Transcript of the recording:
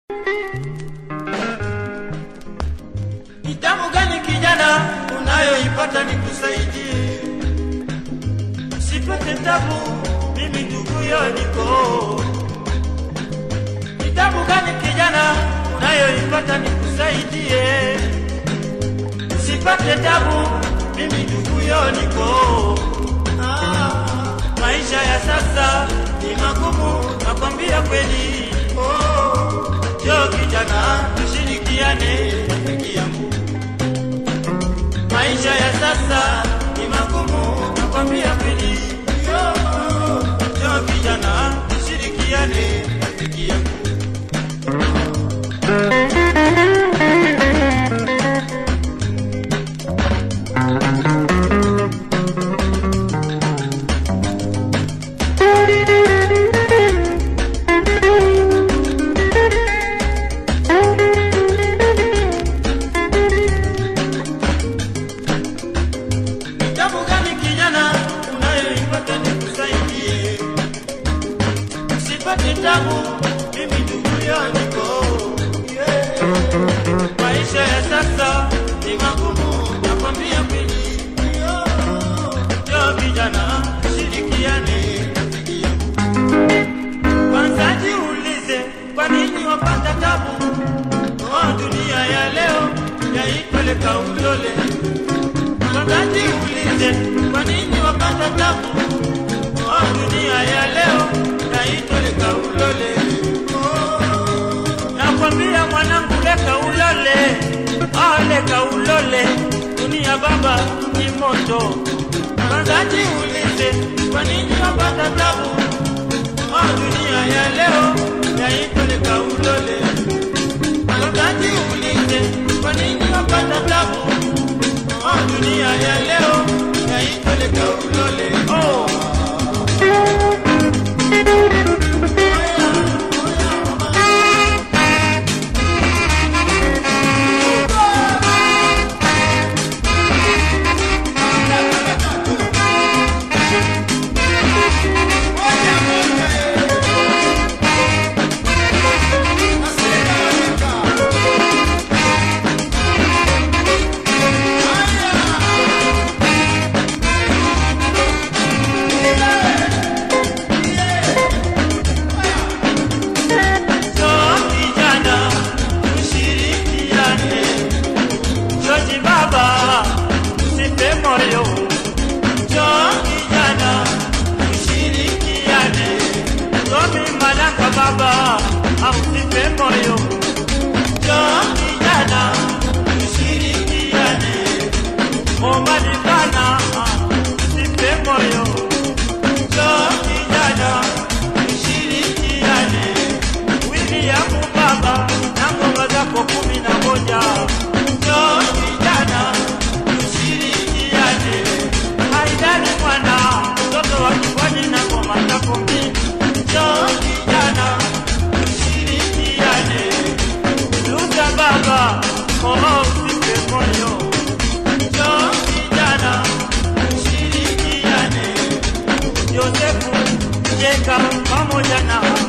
Itamu gani kijana unayoipata nikusaidie? Sipate tabu mimi ndugu niko. Itamu gani kijana unayoipata nikusaidie? Sipate tabu mimi ndugu niko. Maisha ya sasa ni magumu nakwambia kweli. Yo kijana tushirikiane rafiki yangu. Maisha ya sasa ni magumu nakwambia kweli. Yo kijana tushirikiane rafiki yangu. Mimi ndugu niko. Maisha ya sasa ni magumu nakwambia kweli. Yo vijana shirikiane rafiki yangu. Kwanza jiulize kwa nini wapata tabu? Dunia ya leo yaipeleka ulole. Kwanza jiulize kwa nini wapata tabu? Dunia ya leo yaipeleka ulole. Nakwambia mwanangu leka ulole. Leka ulole. Dunia baba ni moto. Kwanza jiulize kwa nini wapata tabu? Dunia ya leo yaipeleka ulole. Kwanza jiulize kwa nini wapata tabu? Dunia ya leo yaipeleka ulole. Baba, usife moyo. Jo kijana tushirikiane. Omadikana usife moyo. Jo kijana tushirikiane. William baba na ngoma zako 11. Jo kijana tushirikiane. Haidani mwana mtoto wa Kibwani na ngoma zako 2. Jo kijana tushirikiane. Luka baba usife moyo. Jo kijana tushirikiane. Yosefu Jeka pamoja na